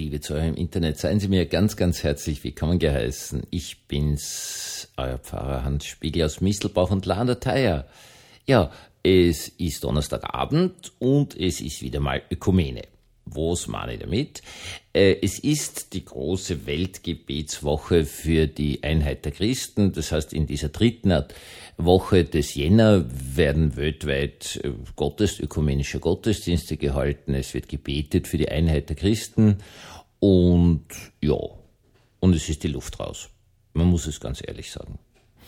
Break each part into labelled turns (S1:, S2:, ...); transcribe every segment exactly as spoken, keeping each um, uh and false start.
S1: Liebe Zuhörer im Internet, seien Sie mir ganz, ganz herzlich willkommen geheißen. Ich bin's, euer Pfarrer Hans Spiegel aus Mistelbach und Lahnderteier. Ja, es ist Donnerstagabend und es ist wieder mal Ökumene. Was meine ich damit? Es ist die große Weltgebetswoche für die Einheit der Christen. Das heißt, in dieser dritten Woche des Jänner werden weltweit Gottes, ökumenische Gottesdienste gehalten. Es wird gebetet für die Einheit der Christen. Und ja, und es ist die Luft raus. Man muss es ganz ehrlich sagen.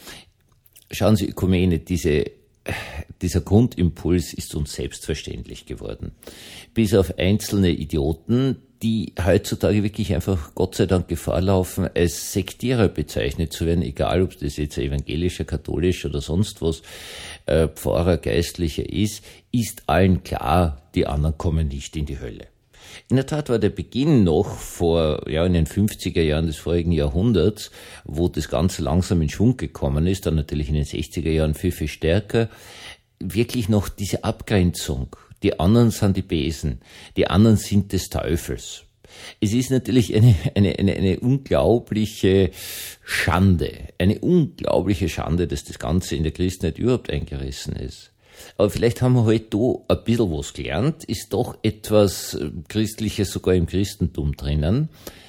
S1: Schauen Sie, Ökumene, diese Dieser Grundimpuls ist uns selbstverständlich geworden. Bis auf einzelne Idioten, die heutzutage wirklich einfach Gott sei Dank Gefahr laufen, als Sektierer bezeichnet zu werden, egal ob das jetzt evangelischer, katholisch oder sonst was, äh, Pfarrer, Geistlicher ist, ist allen klar, die anderen kommen nicht in die Hölle. In der Tat war der Beginn noch vor, ja, in den fünfziger Jahren des vorigen Jahrhunderts, wo das Ganze langsam in Schwung gekommen ist, dann natürlich in den sechziger Jahren viel, viel stärker, wirklich noch diese Abgrenzung. Die anderen sind die Besen, die anderen sind des Teufels. Es ist natürlich eine, eine, eine, eine unglaubliche Schande, eine unglaubliche Schande, dass das Ganze in der Christenheit überhaupt eingerissen ist. Aber vielleicht haben wir heute da ein bisschen was gelernt, ist doch etwas Christliches sogar im Christentum drinnen.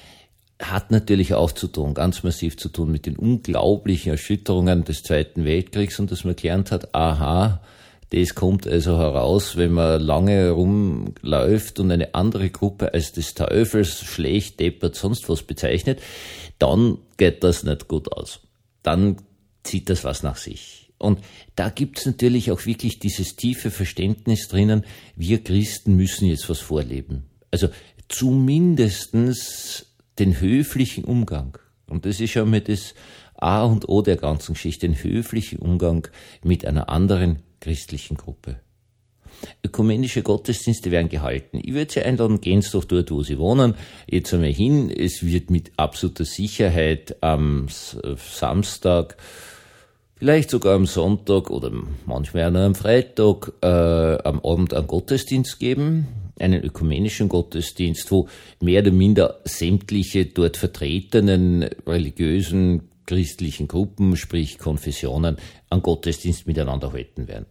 S1: Hat natürlich auch zu tun, ganz massiv zu tun mit den unglaublichen Erschütterungen des Zweiten Weltkriegs und dass man gelernt hat, aha, das kommt also heraus, wenn man lange rumläuft und eine andere Gruppe als des Teufels schlecht, deppert, sonst was bezeichnet, dann geht das nicht gut aus. Dann zieht das was nach sich. Und da gibt's natürlich auch wirklich dieses tiefe Verständnis drinnen, wir Christen müssen jetzt was vorleben. Also zumindestens den höflichen Umgang. Und das ist schon mal das A und O der ganzen Geschichte, den höflichen Umgang mit einer anderen christlichen Gruppe. Ökumenische Gottesdienste werden gehalten. Ich würde Sie einladen, gehen Sie doch dort, wo Sie wohnen. Jetzt einmal hin. Es wird mit absoluter Sicherheit am Samstag, vielleicht sogar am Sonntag oder manchmal auch am Freitag äh, am Abend einen Gottesdienst geben, einen ökumenischen Gottesdienst, wo mehr oder minder sämtliche dort vertretenen religiösen christlichen Gruppen, sprich Konfessionen, einen Gottesdienst miteinander halten werden.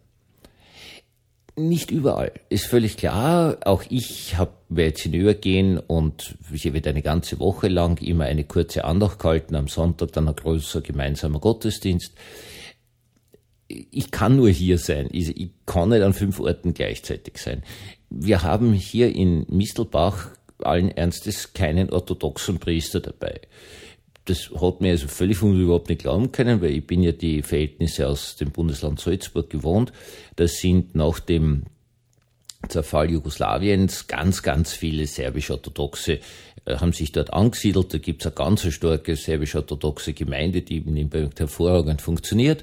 S1: Nicht überall, ist völlig klar. Auch ich habe jetzt hinübergehen und ich werde eine ganze Woche lang immer eine kurze Andacht gehalten, am Sonntag dann ein größer gemeinsamer Gottesdienst. Ich kann nur hier sein, ich kann nicht an fünf Orten gleichzeitig sein. Wir haben hier in Mistelbach allen Ernstes keinen orthodoxen Priester dabei. Das hat mir also völlig und überhaupt nicht glauben können, weil ich bin ja die Verhältnisse aus dem Bundesland Salzburg gewohnt. Das sind nach dem Zerfall Jugoslawiens ganz, ganz viele serbisch-orthodoxe äh, haben sich dort angesiedelt. Da gibt's eine ganz starke serbisch-orthodoxe Gemeinde, die nebenbei hervorragend funktioniert.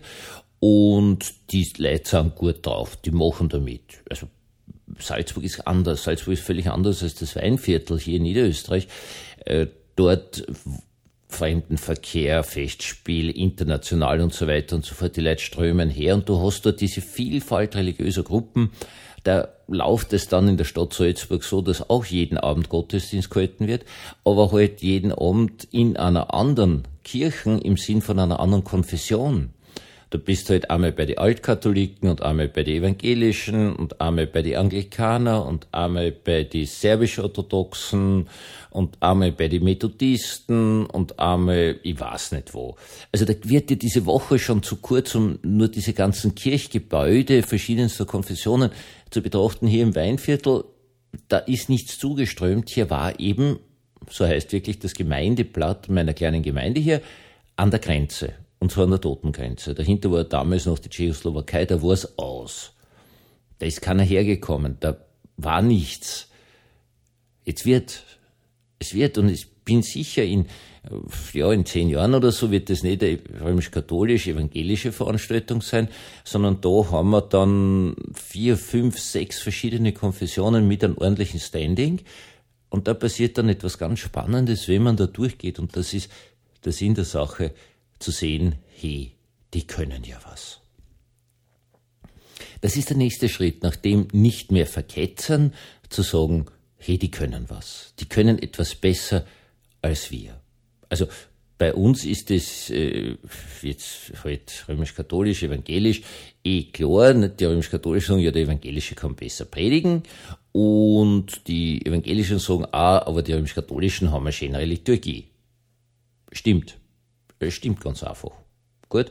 S1: Und die Leute sind gut drauf, die machen damit. Also Salzburg ist anders. Salzburg ist völlig anders als das Weinviertel hier in Niederösterreich. Äh, dort Fremdenverkehr, Festspiel, international und so weiter und so fort. Die Leute strömen her und du hast dort diese Vielfalt religiöser Gruppen. Da läuft es dann in der Stadt Salzburg so, dass auch jeden Abend Gottesdienst gehalten wird, aber halt jeden Abend in einer anderen Kirche im Sinn von einer anderen Konfession. Du bist halt einmal bei den Altkatholiken und einmal bei den Evangelischen und einmal bei den Anglikaner und einmal bei den Serbisch-Orthodoxen und einmal bei den Methodisten und einmal, ich weiß nicht wo. Also da wird dir diese Woche schon zu kurz, um nur diese ganzen Kirchgebäude verschiedenster Konfessionen zu betrachten. Hier im Weinviertel, da ist nichts zugeströmt. Hier war eben, so heißt wirklich das Gemeindeblatt meiner kleinen Gemeinde hier, an der Grenze. Und zwar an der Totengrenze. Dahinter war damals noch die Tschechoslowakei, da war es aus. Da ist keiner hergekommen, da war nichts. Jetzt wird, es wird, und ich bin sicher, in, ja, in zehn Jahren oder so wird das nicht eine römisch-katholische, evangelische Veranstaltung sein, sondern da haben wir dann vier, fünf, sechs verschiedene Konfessionen mit einem ordentlichen Standing. Und da passiert dann etwas ganz Spannendes, wenn man da durchgeht. Und das ist der Sinn der Sache, zu sehen, hey, die können ja was. Das ist der nächste Schritt, nachdem nicht mehr verketzern, zu sagen, hey, die können was. Die können etwas besser als wir. Also bei uns ist es äh, jetzt halt römisch-katholisch, evangelisch eh klar. Die römisch-katholischen sagen, ja, der Evangelische kann besser predigen. Und die Evangelischen sagen, ah, aber die römisch-katholischen haben eine schönere Liturgie. Stimmt. Stimmt ganz einfach. Gut.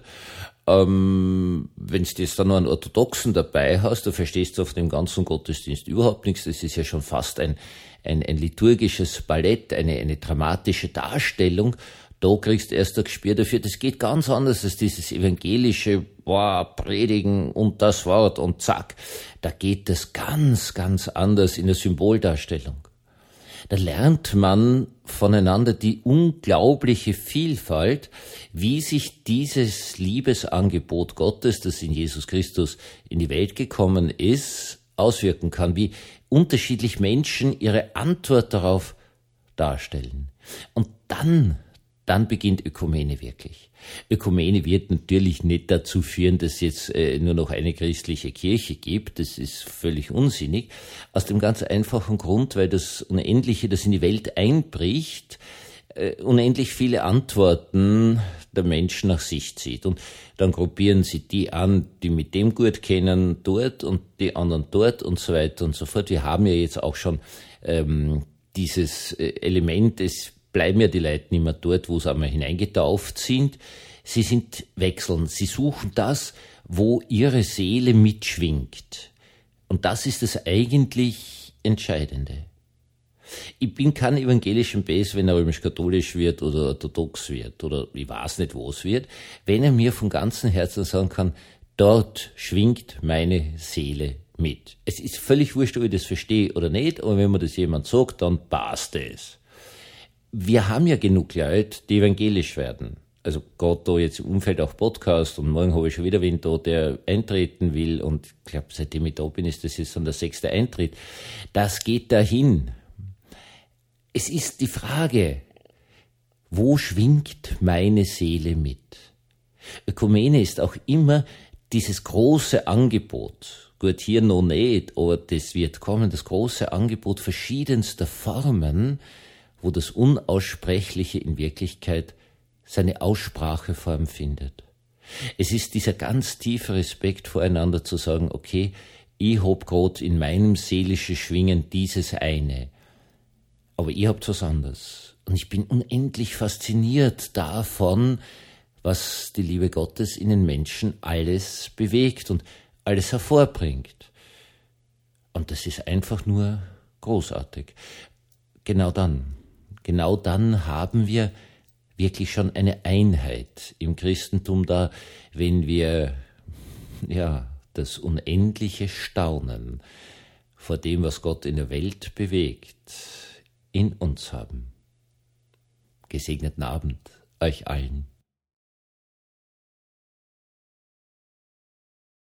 S1: Ähm, wenn du jetzt dann noch einen Orthodoxen dabei hast, da verstehst du auf dem ganzen Gottesdienst überhaupt nichts. Das ist ja schon fast ein, ein, ein liturgisches Ballett, eine, eine dramatische Darstellung. Da kriegst du erst ein Gespür dafür. Das geht ganz anders als dieses evangelische, boah, Predigen und das Wort und zack. Da geht das ganz, ganz anders in der Symboldarstellung. Da lernt man voneinander die unglaubliche Vielfalt, wie sich dieses Liebesangebot Gottes, das in Jesus Christus in die Welt gekommen ist, auswirken kann, wie unterschiedlich Menschen ihre Antwort darauf darstellen. Und dann, dann beginnt Ökumene wirklich. Ökumene wird natürlich nicht dazu führen, dass es jetzt äh, nur noch eine christliche Kirche gibt. Das ist völlig unsinnig. Aus dem ganz einfachen Grund, weil das Unendliche, das in die Welt einbricht, äh, unendlich viele Antworten der Menschen nach sich zieht. Und dann gruppieren sie die an, die mit dem gut kennen, dort und die anderen dort und so weiter und so fort. Wir haben ja jetzt auch schon ähm, dieses äh, Element, es bleiben ja die Leute nicht mehr dort, wo sie einmal hineingetauft sind. Sie sind wechselnd. Sie suchen das, wo ihre Seele mitschwingt. Und das ist das eigentlich Entscheidende. Ich bin kein evangelischen Bass, wenn er römisch-katholisch wird oder orthodox wird oder ich weiß nicht, wo es wird, wenn er mir von ganzem Herzen sagen kann, dort schwingt meine Seele mit. Es ist völlig wurscht, ob ich das verstehe oder nicht, aber wenn mir das jemand sagt, dann passt es. Wir haben ja genug Leute, die evangelisch werden. Also gerade da jetzt im Umfeld auch Podcast und morgen habe ich schon wieder wen da, der eintreten will und ich glaube, seitdem ich da bin, ist das jetzt dann der sechste Eintritt. Das geht dahin. Es ist die Frage, wo schwingt meine Seele mit? Ökumene ist auch immer dieses große Angebot. Gut, hier noch nicht, aber das wird kommen, das große Angebot verschiedenster Formen, wo das Unaussprechliche in Wirklichkeit seine Ausspracheform findet. Es ist dieser ganz tiefe Respekt voreinander zu sagen, okay, ich hab grad in meinem seelischen Schwingen dieses eine, aber ihr habt was anderes. Und ich bin unendlich fasziniert davon, was die Liebe Gottes in den Menschen alles bewegt und alles hervorbringt. Und das ist einfach nur großartig. Genau dann. Genau dann haben wir wirklich schon eine Einheit im Christentum da, wenn wir, ja, das unendliche Staunen vor dem, was Gott in der Welt bewegt, in uns haben. Gesegneten Abend euch allen.